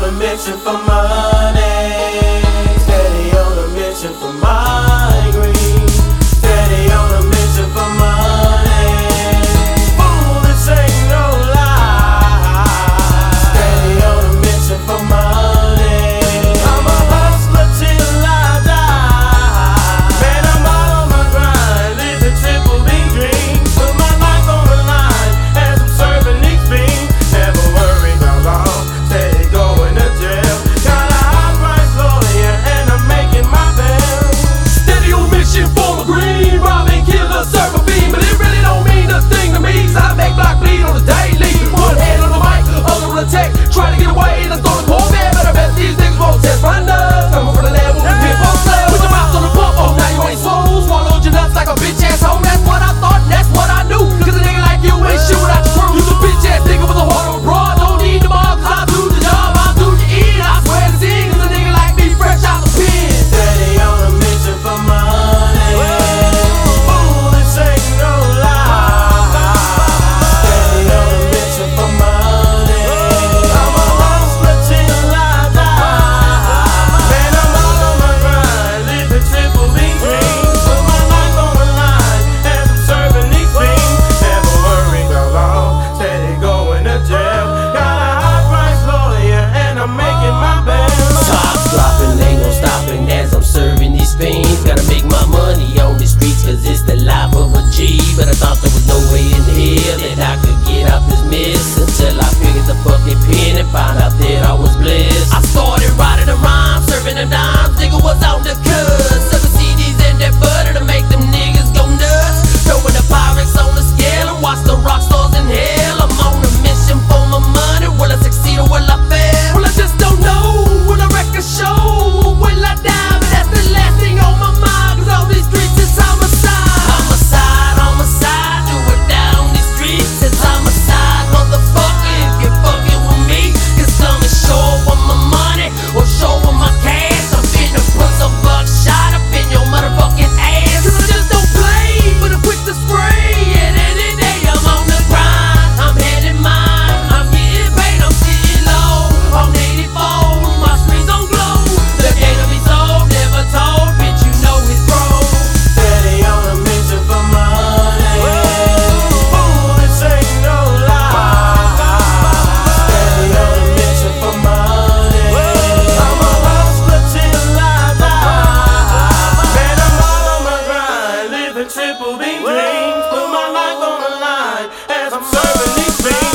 a mission for money. Steady on a mission for my green. Steady on a mission for money. Fool, this ain't no lie. Steady on a mission for money. I'm a hustler till I die. Man, I'm out on my grind, living triple B dreams. Put my life on the line as I'm serving these beans. Never worry about law, steady going to jail. Got a high price lawyer and I'm making my bail. Steady on mission for my green. Robbing, killer, serve a beam. But it really don't mean a thing to me, 'cause I make block bleed on the daily. One hand on the mic, other on the tech. Try to get away and I throw the Corvette. But I bet these niggas won't test my nuts. Coming from the level with pimp on sale. Put your mouth on the pump, oh now you ain't swole. Swallowed your nuts like a bitch ass hoe. That's what I thought and that's what I knew. 'Cause a nigga like you ain't shit without your crew. You a bitch ass nigga with a heart of a broad. Don't need them all 'cause I do the job, I do the end. I swear to see, 'cause a nigga like me fresh out the pen. Steady on a mission for money. Fool, this ain't no lie. Steady on a mission for money. I'm a hustler till I die. Man, I'm out on my grind, living triple B dreams. Put my life on the line as I'm serving these beans. Never worry about law, steady going to jail. Got a high price lawyer and I'm making my bail. Top dropping, ain't no stopping as I'm serving these fiends. Gotta make my money on the streets 'cause it's the life of a G. But I thought there was no way in hell that I could get out this mess, until I figured the fucking pen and found out that I was blessed. I started writing a rhyme, serving them dimes, nigga was on the cuz. 7 CDs and that butter to make them niggas go nuts. Throwing the pirates on the scale and watch the rock stars in hell. I'm on a mission for my money. Will I succeed or will I fail? Well, I just don't know. Will I wreck a show? Will I die? But that's the last thing on my mind, 'cause all these streets is homicide. Homicide, homicide, do it down these streets. It's homicide, motherfucker, if you're fucking with me. 'Cause come and show with my money or show with my cash. I'm finna put some buckshot up in your motherfucking ass. 'Cause I just don't play, but I'm quick to spray. And any day I'm on the grind, I'm heading mine. I'm getting paid, I'm sitting low. On 84, my screens on glow. The game to be sold, never told, bitch, you know it's broke. Steady on a mission for money. Fool, this ain't no lie. Steady on a mission for money. I'm a hustler till I die. Man, I'm out on my grind, living triple B dreams. Put my life on the line as I'm serving these fiends.